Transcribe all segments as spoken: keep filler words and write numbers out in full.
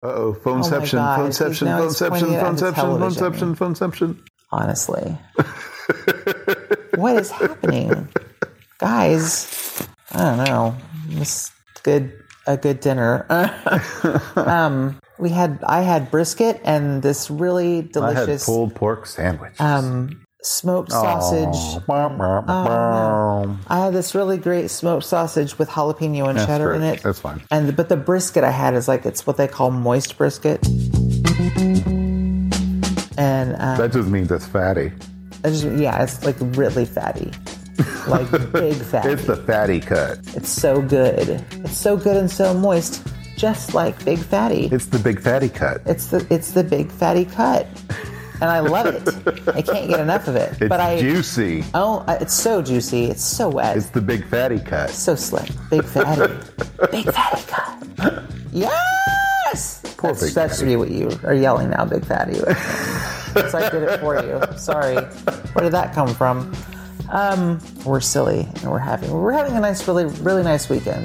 Uh-oh, phoneception, oh phoneception, phoneception, phoneception, phoneception, phoneception. Honestly. What is happening? Guys, I don't know. It's good, a good dinner. um, we had, I had brisket and this really delicious... I had pulled pork sandwiches. Um, smoked sausage. Oh, no. I had this really great smoked sausage with jalapeno and That's cheddar great. in it. That's fine. And but the brisket I had is like, it's what they call moist brisket. And um, that just means it's fatty. It just, yeah, it's like really fatty. Like big fatty. It's the fatty cut. It's so good. It's so good and so moist, just like Big Fatty. It's the big fatty cut. It's the it's the big fatty cut. And I love it. I can't get enough of it. It's but I, juicy. Oh, it's so juicy. It's so wet. It's the big fatty cut. So slick. Big fatty. Big fatty cut. Yes! Poor that's big that's fatty. what you are yelling now, Big Fatty. So I did it for you. Sorry. Where did that come from? Um, we're silly and we're having we're having a nice, really, really nice weekend.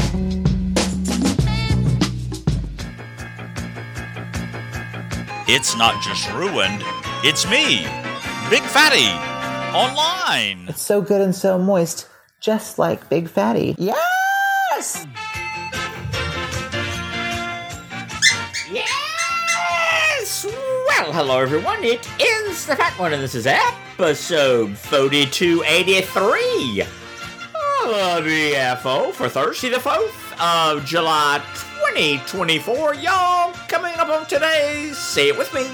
It's not just ruined, it's me, Big Fatty, online. It's so good and so moist, just like Big Fatty. Yes! Yes! Well, hello everyone, it is the Fat One, and this is episode forty-two eighty-three of B F O for Thursday the fourth of July twenty twenty-four. Y'all, coming up on today's Say It With Me.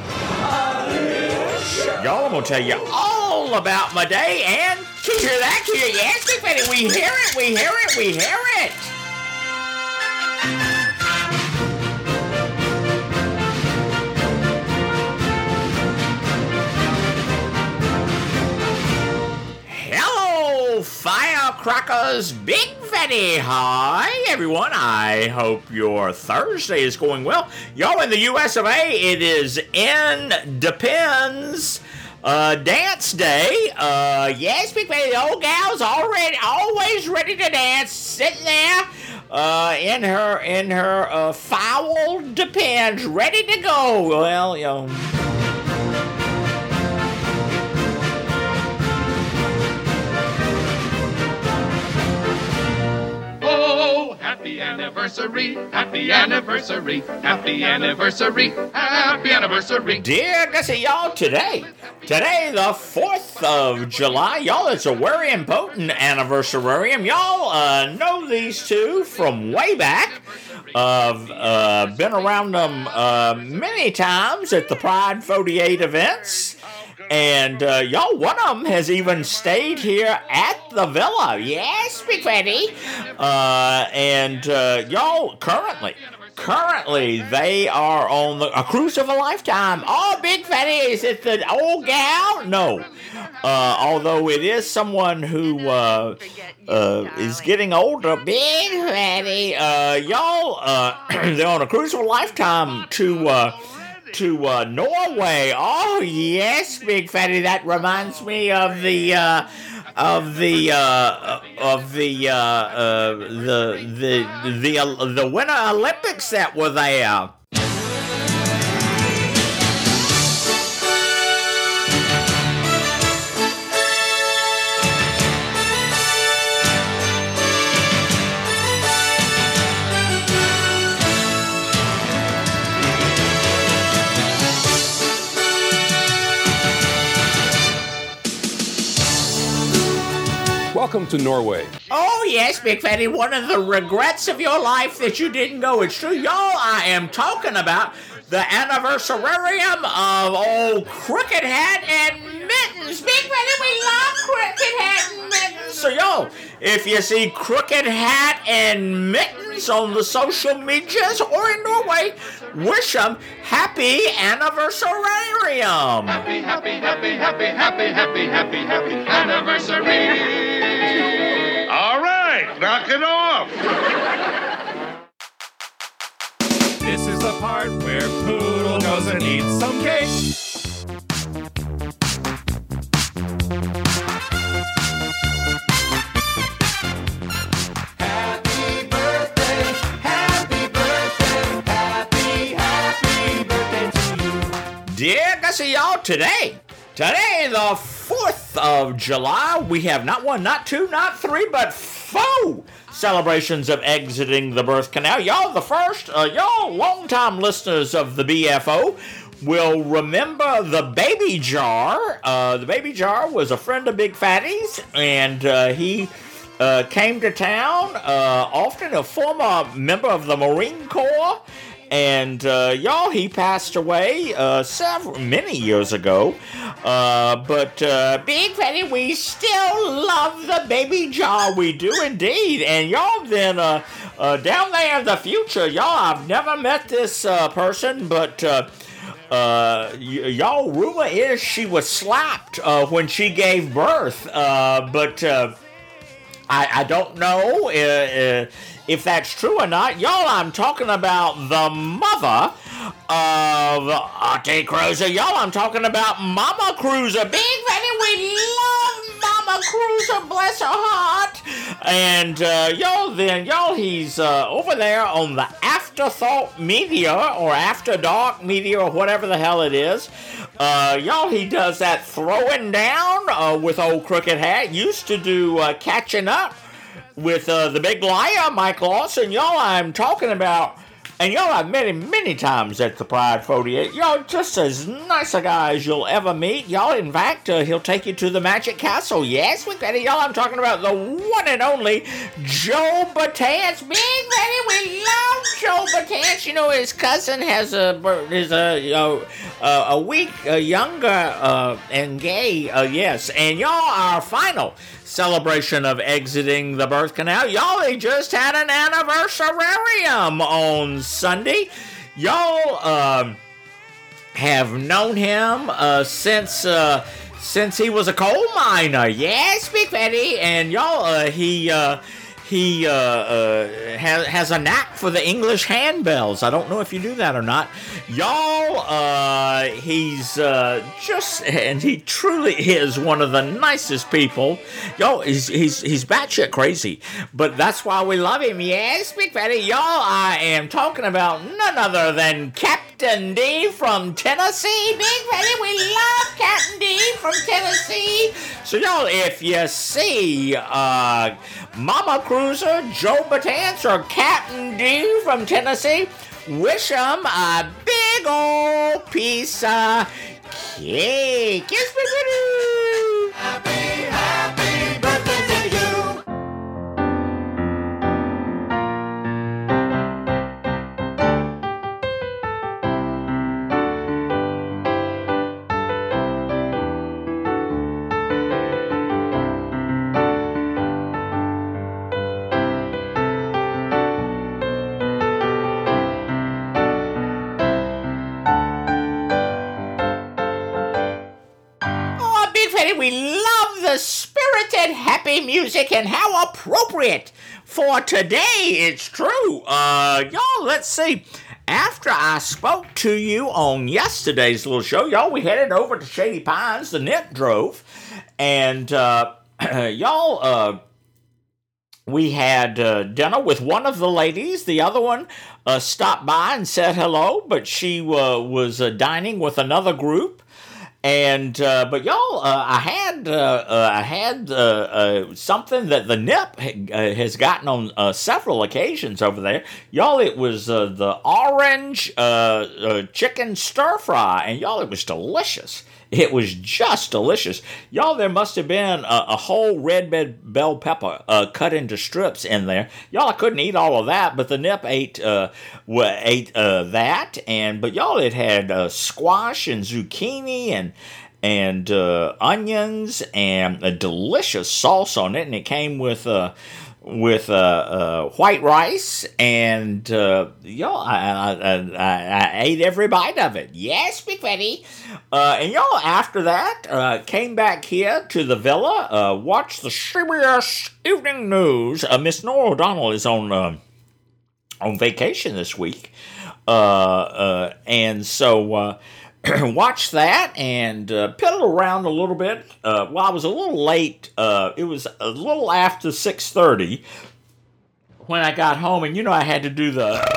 Y'all, I'm going to tell you all about my day, and can you hear that? Can you hear it? Yes, Big Fatty, we hear it, we hear it, we hear it. Hello, firecrackers, Big Fatty. Hi, everyone. I hope your Thursday is going well. Y'all, in the U S of A, it is Independence uh, Dance Day. Uh, yes, Big Fatty, the old gal's already, always ready to dance, sitting there uh, in her, in her uh, foul Depends, ready to go. Well, you know... Happy anniversary, happy anniversary, happy anniversary, happy anniversary. Dear Gussie, y'all, today, today the fourth of July, y'all, it's a very important anniversary. Y'all uh, know these two from way back. I've uh, been around them uh, many times at the Pride forty-eight events. And, uh, y'all, one of them has even stayed here at the villa. Yes, Big Fatty. Uh, and, uh, y'all, currently, currently, they are on the, a cruise of a lifetime. Oh, Big Fatty, is it the old gal? No. Uh, although it is someone who, uh, uh, is getting older. Big Fatty. Uh, y'all, uh, they're on a cruise of a lifetime to, uh, to uh, Norway. Oh yes, Big Fatty. That reminds me of the uh, of the uh, of the uh, uh, the the the uh, the Winter Olympics that were there. Welcome to Norway. Oh, yes, Big Fatty, one of the regrets of your life that you didn't go. It's true, y'all. I am talking about the anniversarium of old Crooked Hat and Mittens. Big Fatty, we love Crooked Hat and Mittens. So, y'all, if you see Crooked Hat and Mittens on the social medias or in Norway, wish them happy anniversarium. Happy, happy, happy, happy, happy, happy, happy, happy anniversary. All right, knock it off. This is the part where Poodle goes and eats some cake. Happy birthday, happy birthday, happy Dear Gussie, y'all, today, today, the fourth of July, we have not one, not two, not three, but four celebrations of exiting the birth canal. Y'all, the first, uh, y'all, longtime listeners of the B F O will remember the Baby Jar. Uh, the Baby Jar was a friend of Big Fatty's, and uh, he uh, came to town, uh, often a former member of the Marine Corps. And, uh, y'all, he passed away, uh, several, many years ago. Uh, but, uh, Big Fatty, we still love the Baby Jar. We do indeed. And, y'all, then, uh, uh, down there in the future, y'all, I've never met this, uh, person, but, uh, uh, y- y'all, rumor is she was slapped, uh, when she gave birth. Uh, but, uh, I, I don't know, uh, uh, if that's true or not. Y'all, I'm talking about the mother of Auntie Cruiser. Y'all, I'm talking about Mama Cruiser. Big Fatty, we love Mama Cruiser, bless her heart. And, uh, y'all, then, y'all, he's uh, over there on the Afterthought Media, or After Dark Media, or whatever the hell it is. Uh, y'all, he does that throwing down uh, with old Crooked Hat. Used to do uh, Catching Up with uh, the big liar, Mike Lawson. Y'all, I'm talking about, and y'all, I've met him many times at the Pride forty-eight. Y'all, just as nice a guy as you'll ever meet. Y'all, in fact, uh, he'll take you to the Magic Castle. Yes, we got it. Y'all, I'm talking about the one and only Joe Batance. Big Fatty, we love Joe Batance. You know, his cousin has a, is a, you know, uh, a week uh, younger uh, and gay, uh, yes. And y'all, our final celebration of exiting the birth canal. Y'all, they just had an anniversarium on Sunday. Y'all um, have known him uh, since uh, since he was a coal miner. Yes, Big Fatty, and y'all, uh, he uh, he uh, uh, has has a knack for the English handbells. I don't know if you do that or not. Y'all, uh, he's uh, just, and he truly is one of the nicest people. Y'all, he's he's he's batshit crazy, but that's why we love him. Yes, Big Fatty. Y'all, I am talking about none other than Captain D from Tennessee. Big Fatty, we love Captain D from Tennessee. So y'all, if you see uh, Mama Cruiser, Joe Batance, or Captain D from Tennessee, wish him a big old piece of cake. Yes, Big Fatty. Happy, happy birthday to you. We love the spirited, happy music, and how appropriate for today. It's true. Uh, y'all, let's see. After I spoke to you on yesterday's little show, y'all, we headed over to Shady Pines. The Nip drove, and uh, y'all, uh, we had uh, dinner with one of the ladies. The other one uh, stopped by and said hello, but she uh, was uh, dining with another group. And uh, but y'all, uh, I had uh, uh, I had uh, uh, something that the Nip ha- uh, has gotten on uh, several occasions over there. Y'all, it was uh, the orange uh, uh, chicken stir fry, and y'all, it was delicious. It was just delicious. Y'all, there must have been a, a whole red bell pepper uh, cut into strips in there. Y'all, I couldn't eat all of that, but the Nip ate uh, ate uh, that. And but y'all, it had uh, squash and zucchini and and uh, onions and a delicious sauce on it. And it came with uh, with uh, uh, white rice, and uh, y'all, I, I, I, I ate every bite of it. Yes, Big Fatty. Uh, and y'all, after that, uh, came back here to the villa, uh, watched the C B S Evening News. Uh, Miss Nora O'Donnell is on uh, on vacation this week, uh, uh, and so uh, watched that and uh, piddled around a little bit. Uh, well, I was a little late. Uh, it was a little after six thirty when I got home, and you know I had to do the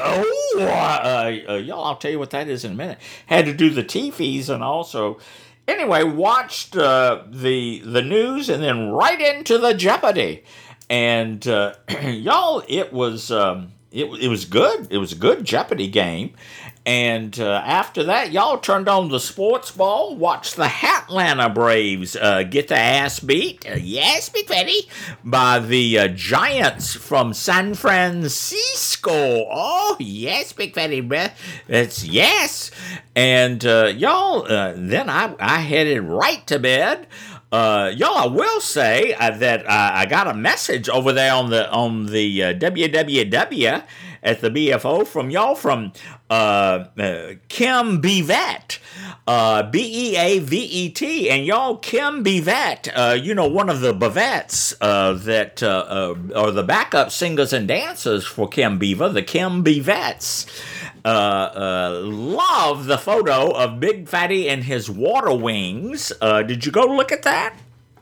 Uh, uh, y'all, I'll tell you what that is in a minute. Had to do the T Vs and also, anyway, watched uh, the the news and then right into the Jeopardy. And uh, y'all, it was um, it it was good. It was a good Jeopardy game. And uh, after that, y'all turned on the sports ball, watched the Atlanta Braves uh, get their ass beat, uh, yes, Big Fatty, by the uh, Giants from San Francisco. Oh, yes, Big Fatty, that's yes. And uh, y'all, uh, then I, I headed right to bed. Uh, y'all, I will say uh, that uh, I got a message over there on the on the uh, W W W at the B F O from y'all from uh, uh, Kim Bevet, uh, B E A V E T, and y'all Kim Bevet, uh, you know, one of the Bevettes uh, that uh, uh, are the backup singers and dancers for Kim Beaver, the Kim Bevettes. Uh, uh, love the photo of Big Fatty and his water wings. Uh, did you go look at that?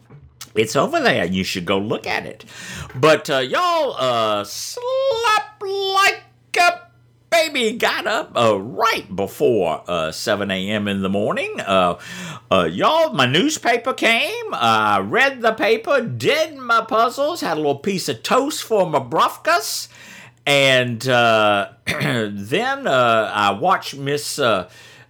It's over there. You should go look at it. But uh, y'all uh, slept like a baby. Got up uh, right before uh, seven a.m. in the morning. Uh, uh, y'all, my newspaper came. I uh, read the paper, did my puzzles, had a little piece of toast for my brufkas. And uh, then uh, I watched Miss uh,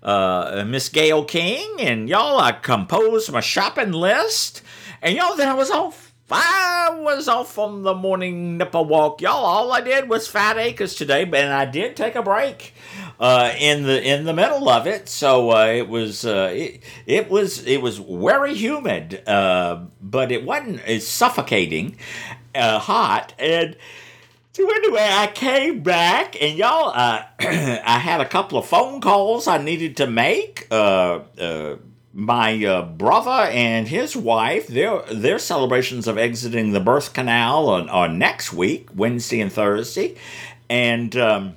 uh, Miss Gayle King, and y'all, I composed my shopping list, and y'all, then I was off. I was off on the morning nipple walk, y'all. All I did was Fat Acres today, but and I did take a break uh, in the in the middle of it. So uh, it was uh, it, it was it was very humid, uh, but it wasn't as suffocating uh, hot and. So anyway, I came back, and y'all, uh, I had a couple of phone calls I needed to make. Uh, uh, my uh, brother and his wife, their their celebrations of exiting the birth canal are, are next week, Wednesday and Thursday. And um,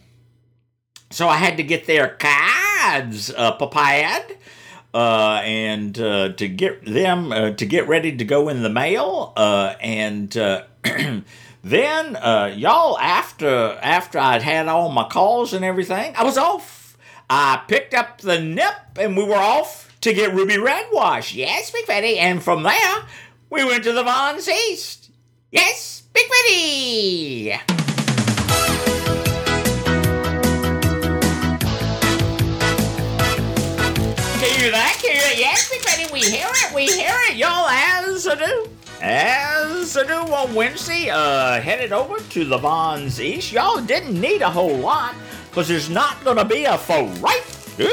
so I had to get their cards uh, prepared. Uh, and uh, to get them uh, to get ready to go in the mail, uh, and uh, then uh, y'all after after I'd had all my calls and everything, I was off. I picked up the nip and we were off to get Ruby Red Wash. Yes, Big Fatty, and from there we went to the Vons East. Yes, Big Fatty. Can you hear that? Can you hear it? Yes, Big Fatty, we hear it. We hear it, y'all, as I do. As I do on Wednesday, uh, headed over to the Vons East. Y'all didn't need a whole lot, because there's not going to be a right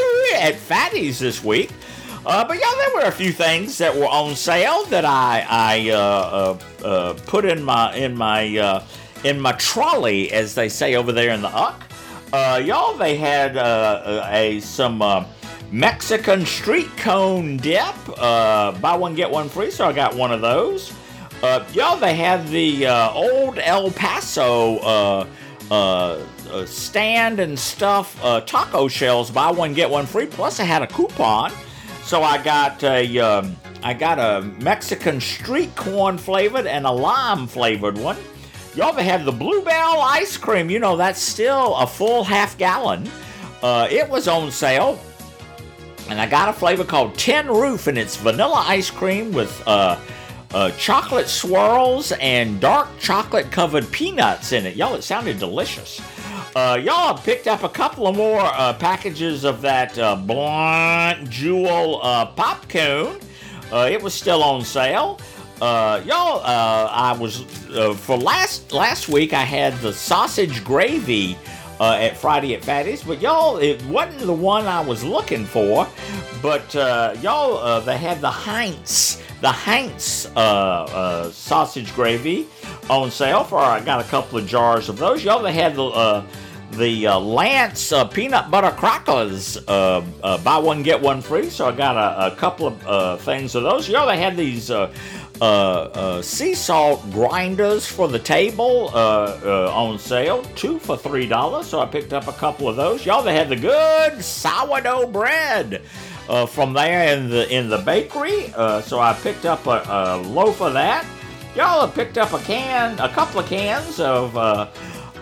at Fatty's this week. Uh, but y'all, there were a few things that were on sale that I I uh, uh, uh, put in my in my uh, in my trolley, as they say over there in the U C. Uh, y'all, they had uh, a some. Uh, Mexican street cone dip, uh, buy one, get one free, so I got one of those. Uh, y'all, they had the uh, old El Paso uh, uh, uh, stand and stuff, uh, taco shells, buy one, get one free, plus I had a coupon. So I got a, um, I got a Mexican street corn flavored and a lime flavored one. Y'all, they had the Bluebell ice cream, you know, that's still a full half gallon. Uh, it was on sale. And I got a flavor called Tin Roof, and it's vanilla ice cream with uh, uh, chocolate swirls and dark chocolate-covered peanuts in it. Y'all, it sounded delicious. Uh, y'all picked up a couple of more uh, packages of that uh, Blunt Jewel uh, popcorn. Uh, it was still on sale. Uh, y'all, uh, I was uh, for last last week. I had the sausage gravy. Uh, at Friday at Fatty's, but y'all, it wasn't the one I was looking for, but uh, y'all, uh, they had the Heinz, the Heinz uh, uh, sausage gravy on sale for, I got a couple of jars of those. Y'all, they had the uh, the uh, Lance uh, peanut butter crackers, uh, uh, buy one, get one free, so I got a, a couple of uh, things of those. Y'all, they had these uh, uh, uh, sea salt grinders for the table uh, uh, on sale, two for three dollars, so I picked up a couple of those. Y'all, they had the good sourdough bread uh, from there in the in the bakery, uh, so I picked up a, a loaf of that. Y'all have picked up a can, a couple of cans of uh,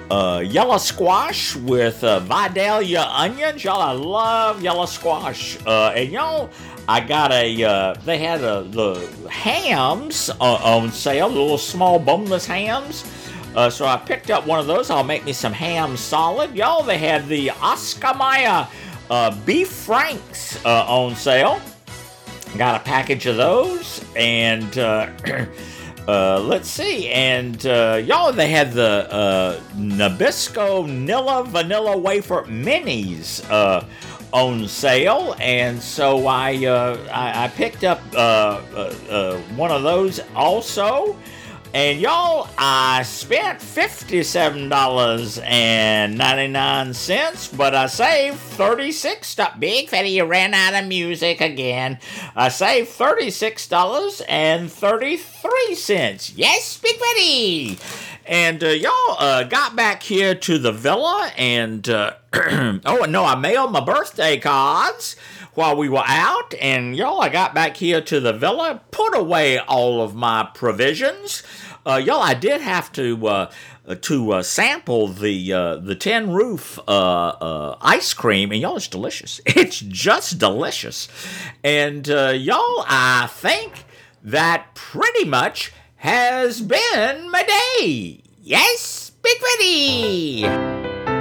uh, yellow squash with uh, Vidalia onions. Y'all, I love yellow squash. Uh, and y'all, I got a, uh, they had a, the hams uh, on sale, the little small boneless hams. Uh, so I picked up one of those. I'll make me some ham solid. Y'all, they had the Oscar Mayer uh, beef franks uh, on sale. Got a package of those. And uh, uh, let's see. And uh, y'all, they had the uh, Nabisco Nilla Vanilla Wafer Minis uh, on sale. And so I, uh, I, I picked up uh, uh, uh, one of those also. And y'all, I spent fifty-seven dollars and ninety-nine cents, but I saved thirty-six dollars. Big Fatty, you ran out of music again. I saved thirty-six dollars and thirty-three cents. Yes, Big Fatty! And uh, y'all uh, got back here to the villa, and uh, oh, no, I mailed my birthday cards while we were out, and y'all, I got back here to the villa, put away all of my provisions. Uh, y'all, I did have to uh, to uh, sample the uh, the Tin Roof uh, uh, ice cream, and y'all, it's delicious. It's just delicious. And uh, y'all, I think that pretty much has been my day. Yes, Big Fatty!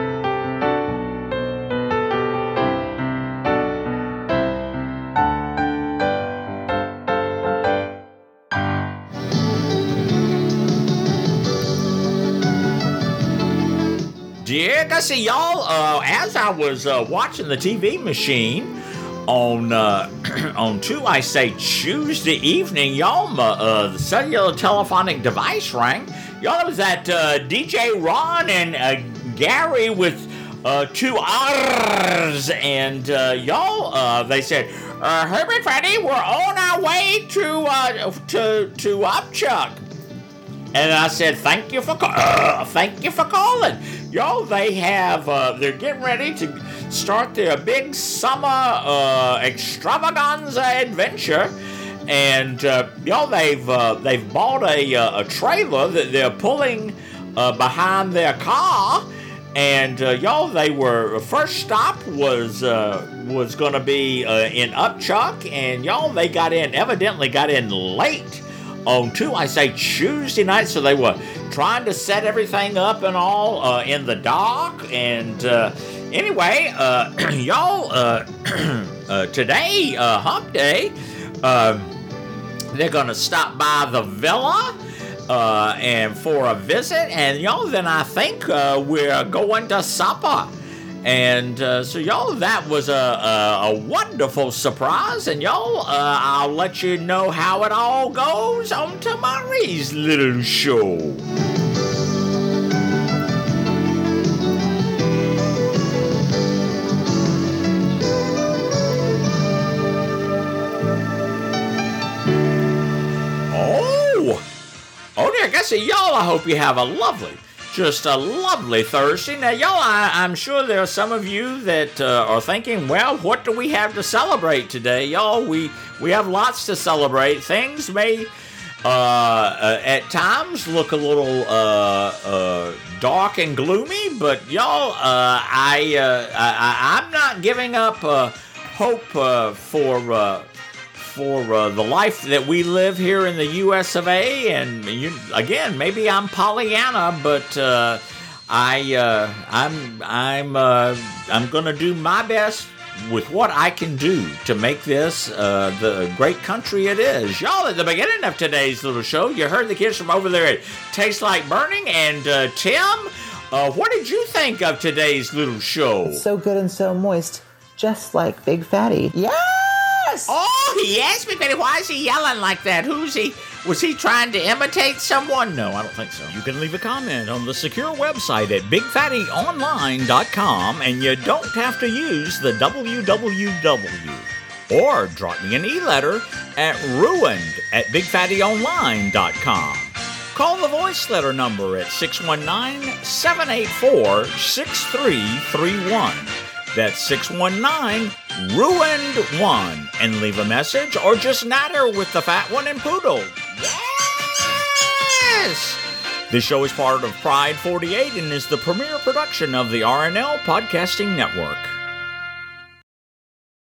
Yeah, I see y'all. Uh, as I was uh, watching the T V machine on uh, on two, I say Tuesday evening, y'all, my, uh, the cellular telephonic device rang. Y'all, it was that uh, D J Ron and uh, Gary with uh, two R's, and uh, y'all, uh, they said, uh, "Hey, Big Fatty, we're on our way to uh, to to Upchuck." And I said, "Thank you for uh, thank you for calling." Y'all, they have uh, they're getting ready to start their big summer uh, extravaganza adventure, and uh, y'all, they've uh, they've bought a uh, a trailer that they're pulling uh, behind their car, and uh, y'all, they were first stop was uh, was going to be uh, in Upchuck, and y'all, they got in evidently got in late on two, I say Tuesday night, so they were trying to set everything up and all uh, in the dock. And uh, anyway, uh, y'all, uh, uh, today, uh, Hump Day, uh, they're gonna stop by the villa uh, and for a visit, and y'all, then I think uh, we're going to supper. And uh, so, y'all, that was a, a, a wonderful surprise. And, y'all, uh, I'll let you know how it all goes on tomorrow's little show. Oh! Oh, dear, I see y'all. I hope you have a lovely Just a lovely Thursday. Now, y'all, I, I'm sure there are some of you that uh, are thinking, well, what do we have to celebrate today? Y'all, we, we have lots to celebrate. Things may, uh, uh, at times, look a little uh, uh, dark and gloomy, but y'all, uh, I, uh, I, I'm not giving up uh, hope uh, for... Uh, for uh, the life that we live here in the U S of A, and you, again, maybe I'm Pollyanna, but uh, I, uh, I'm, I'm, uh, I'm gonna do my best with what I can do to make this uh, the great country it is. Y'all, at the beginning of today's little show, you heard the kids from over there at Tastes Like Burning, and uh, Tim, uh, what did you think of today's little show? So good and so moist, just like Big Fatty. Yeah. Oh, yes, Big Fatty. Why is he yelling like that? Who's he? Was he trying to imitate someone? No, I don't think so. You can leave a comment on the secure website at big fatty online dot com, and you don't have to use the w w w. Or drop me an e-letter at ruined at big fatty online dot com. Call the voice letter number at six one nine, seven eight four, six three three one. That's six one nine, ruined one, and leave a message or just natter with the fat one and poodle. Yes! This show is part of Pride forty-eight and is the premier production of the R N L Podcasting Network.